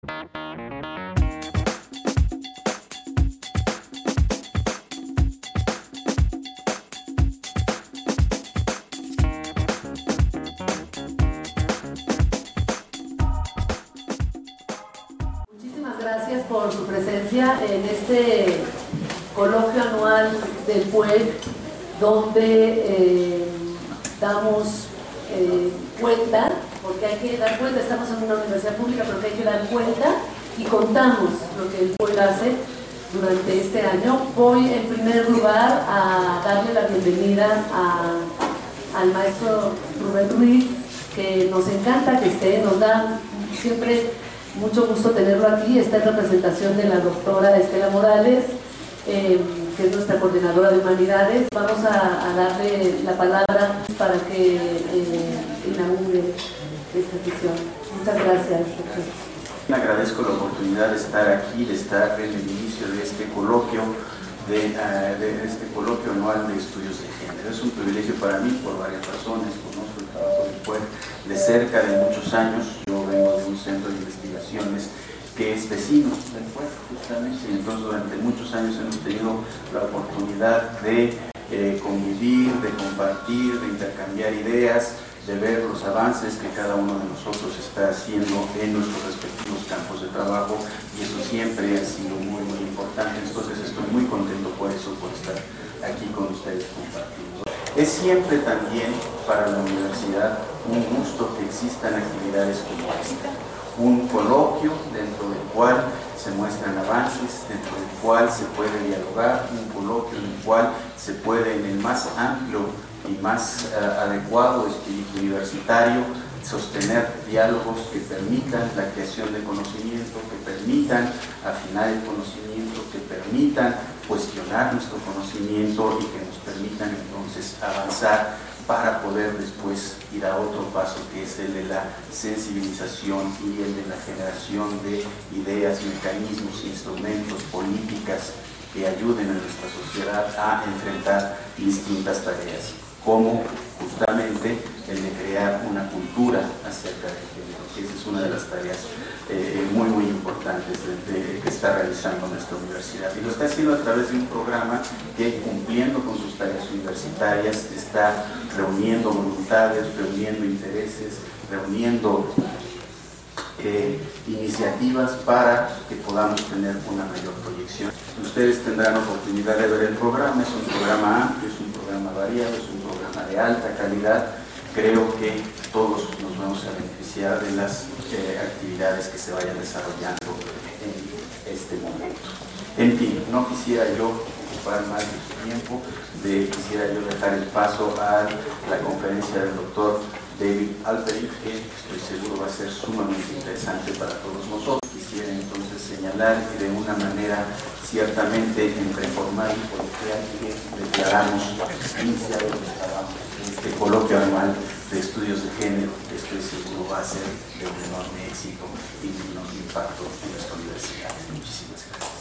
Muchísimas gracias por su presencia en este coloquio anual del PUEC, donde damos cuenta, porque hay que dar cuenta, estamos en una universidad pública, pero que hay que dar cuenta y contamos lo que el PUEC hace durante este año. Voy en primer lugar a darle la bienvenida al maestro Rubén Ruiz, que nos encanta que esté, nos da siempre mucho gusto tenerlo aquí. Está en representación de la doctora Estela Morales, que es nuestra coordinadora de humanidades. Vamos a darle la palabra para que inaugure esta sesión. Muchas gracias. Agradezco la oportunidad de estar aquí, de estar en el inicio de este coloquio, de este coloquio anual de estudios de género. Es un privilegio para mí por varias razones. Conozco el trabajo del PUEC de cerca de muchos años. Yo vengo de un centro de investigaciones que es vecino del PUEC, justamente, y entonces durante muchos años hemos tenido la oportunidad de convivir, de compartir, de intercambiar ideas, de ver los avances que cada uno de nosotros está haciendo en nuestros respectivos campos de trabajo, y eso siempre ha sido muy, muy importante. Entonces estoy muy contento por eso, por estar aquí con ustedes compartiendo. Es siempre también para la universidad un gusto que existan actividades como esta, un coloquio dentro del cual se muestran avances, dentro del cual se puede dialogar, un coloquio en el cual se puede, en el más amplio y más adecuado espíritu universitario, sostener diálogos que permitan la creación de conocimiento, que permitan afinar el conocimiento, que permitan cuestionar nuestro conocimiento y que nos permitan entonces avanzar para poder después ir a otro paso, que es el de la sensibilización y el de la generación de ideas, mecanismos, instrumentos, políticas que ayuden a nuestra sociedad a enfrentar distintas tareas, como justamente el de crear una cultura acerca del género, que esa es una de las tareas muy, muy importantes que está realizando nuestra universidad. Y lo está haciendo a través de un programa que, cumpliendo con sus tareas universitarias, está reuniendo voluntades, reuniendo intereses, reuniendo iniciativas para que podamos tener una mayor proyección. Ustedes tendrán oportunidad de ver el programa. Es un programa amplio, es un programa variado, es un programa de alta calidad. Creo que todos nos vamos a beneficiar de las actividades que se vayan desarrollando en este momento. En fin, no quisiera yo ocupar más de su tiempo, quisiera yo dejar el paso a la conferencia del doctor David Alperi, que estoy seguro va a ser sumamente interesante para todos nosotros. Quisiera entonces señalar que de una manera ciertamente entre formal y coloquial que declaramos iniciado los trabajos de este coloquio anual de estudios de género, que estoy seguro va a ser de un enorme éxito y de un enorme impacto en nuestra universidad. Muchísimas gracias.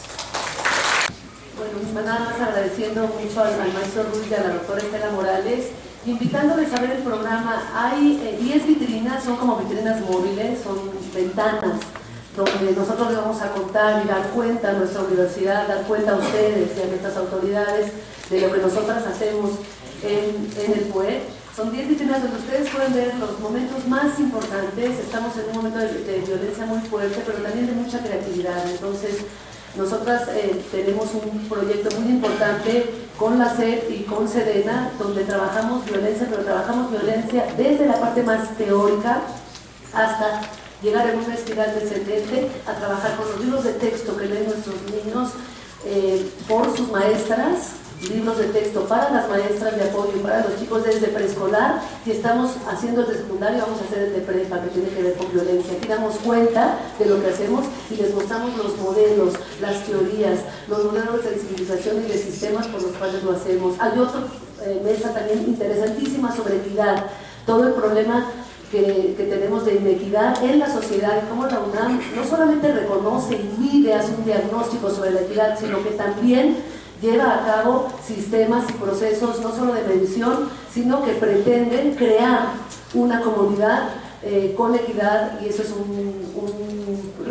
Bueno, nada más agradeciendo mucho al maestro Ruiz y a la doctora Estela Morales, invitándoles a ver el programa. Hay 10 vitrinas, son como vitrinas móviles, son ventanas donde nosotros les vamos a contar y dar cuenta a nuestra universidad, dar cuenta a ustedes y a nuestras autoridades de lo que nosotras hacemos en el PUEC. Son 10 vitrinas donde ustedes pueden ver los momentos más importantes. Estamos en un momento de violencia muy fuerte, pero también de mucha creatividad. Entonces, nosotras tenemos un proyecto muy importante con la SEP y con Sedena, donde trabajamos violencia, pero trabajamos violencia desde la parte más teórica hasta llegar en una espiral descendente a trabajar con los libros de texto que leen nuestros niños por sus maestras, libros de texto para las maestras de apoyo y para los chicos desde preescolar, y estamos haciendo el de secundario, vamos a hacer el de prepa, que tiene que ver con violencia. Aquí damos cuenta de lo que hacemos y les mostramos los modelos, las teorías, los modelos de sensibilización y de sistemas por los cuales lo hacemos. Hay otra mesa también interesantísima sobre equidad, todo el problema que tenemos de inequidad en la sociedad y cómo la UNAM no solamente reconoce y mide, hace un diagnóstico sobre la equidad, sino que también lleva a cabo sistemas y procesos no solo de medición, sino que pretenden crear una comunidad con equidad, y eso es un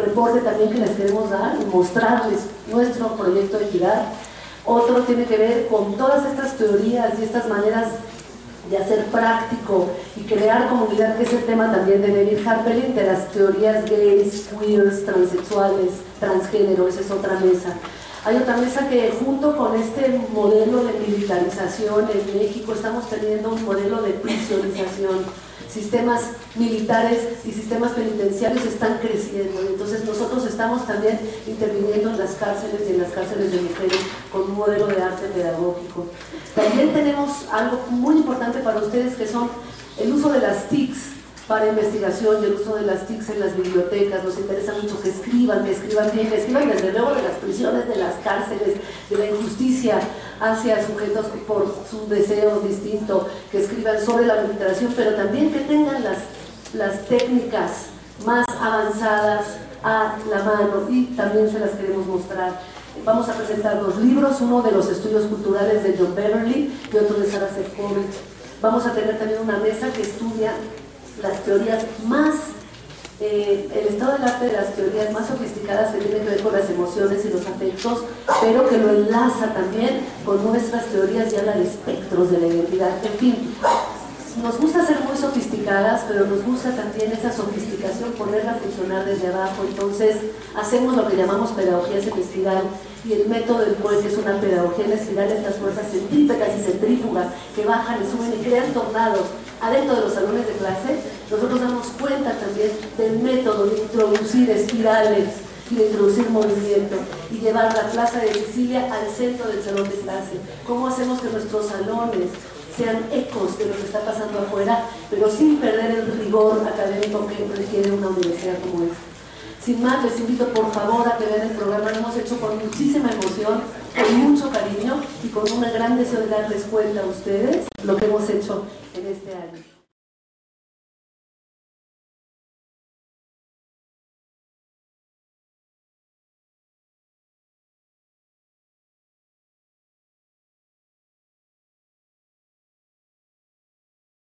reporte también que les queremos dar y mostrarles nuestro proyecto de Equidad. Otro tiene que ver con todas estas teorías y estas maneras de hacer práctico y crear comunidad, que es el tema también de David Harpelin, de las teorías gays, queers, transexuales, transgénero. Esa es otra mesa. Hay otra mesa que junto con este modelo de militarización en México estamos teniendo un modelo de prisionización. Sistemas militares y sistemas penitenciarios están creciendo, y entonces nosotros estamos también interviniendo en las cárceles y en las cárceles de mujeres con un modelo de arte pedagógico. También tenemos algo muy importante para ustedes, que son el uso de las TICs para investigación y el uso de las TICs en las bibliotecas. Nos interesa mucho que escriban bien, que escriban desde luego de las prisiones, de las cárceles, de la injusticia hacia sujetos por su deseo distinto, que escriban sobre la recuperación, pero también que tengan las técnicas más avanzadas a la mano, y también se las queremos mostrar. Vamos a presentar 2 libros, uno de los estudios culturales de John Beverly y otro de Sara Sefcovic. Vamos a tener también una mesa que estudia las teorías más, el estado del arte de las teorías más sofisticadas, que tienen que ver con las emociones y los afectos, pero que lo enlaza también con nuestras teorías y habla de espectros de la identidad. En fin, nos gusta ser muy sofisticadas, pero nos gusta también esa sofisticación ponerla a funcionar desde abajo. Entonces hacemos lo que llamamos pedagogía semiespiral, y el método del POE, que es una pedagogía en espiral, estas fuerzas centrípetas y centrífugas que bajan y suben y crean tornados adentro de los salones de clase. Nosotros damos cuenta también del método de introducir espirales y de introducir movimiento y llevar la Plaza de Sicilia al centro del salón de clase. ¿Cómo hacemos que nuestros salones sean ecos de lo que está pasando afuera, pero sin perder el rigor académico que requiere una universidad como esta? Sin más, les invito por favor a que vean el programa. Lo hemos hecho con muchísima emoción, con mucho cariño y con un gran deseo de darles cuenta a ustedes lo que hemos hecho en este año.